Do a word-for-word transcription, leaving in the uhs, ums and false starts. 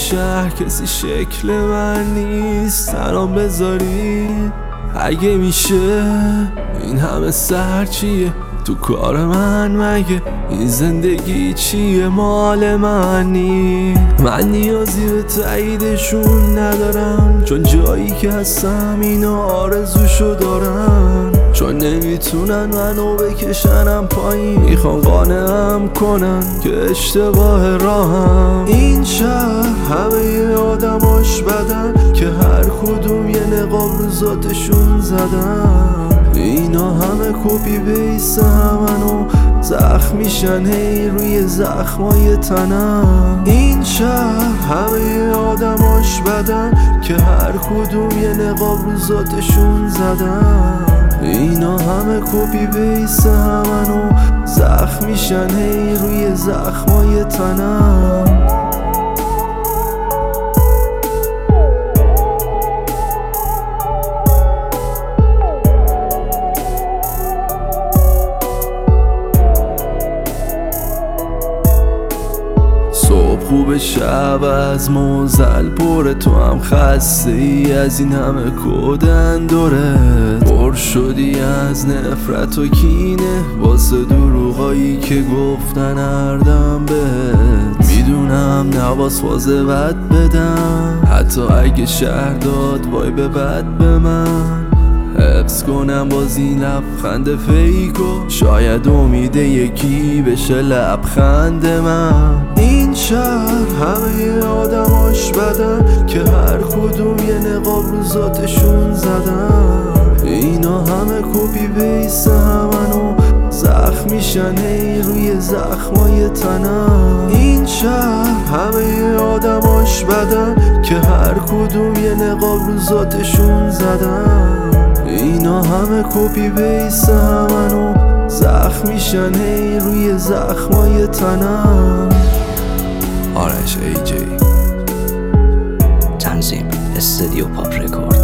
شهر کسی شکل من نیست، سلام بذارید اگه میشه. این همه سر چیه تو کار من؟ مگه این زندگی چیه مال منی؟ من نیازی به تاییدشون ندارم، چون جایی که هستم اینا آرزوشو دارن، چون نمیتونن منو بکشنم پایین، میخوان قانعم کنن که اشتباه راهم. این شهر همه آدماش بدن که هر کدوم یه نقاب رو ذاتشون زدن، اینا همه کپی بیس همنو زخم میشن هی روی زخمای تنم. این شهر همه آدماش بدن که هر کدوم یه نقاب رو ذاتشون زدن، اینا همه کپی بیس همنو زخم میشن هی روی زخمای تنم. صبح خوب شب از موزل پره، تو هم خسته ای از این همه کودن دورت، پر شدی از نفرت و کینه واسه دروغایی که گفتن هردم بهت. میدونم نواز فازه بد بدم، حتی اگه شهر داد وای به بد به من، حفظ کنم باز این لبخند فیکو، شاید امید یکی بشه لبخند من. این شهر همه آدماش بدن که هر کدوم یه نقاب رو ذاتشون زدن، اینا همه کپی بیس همنو زخم میشن هی روی زخمای تنم. این شهر همه آدماش بدن که هر کدوم یه نقاب رو ذاتشون زدن، اینا همه کپی بیس همنو زخم میشن هی روی زخمای تنم. آرش ای جی تنظیم استودیو پاپ رکورد.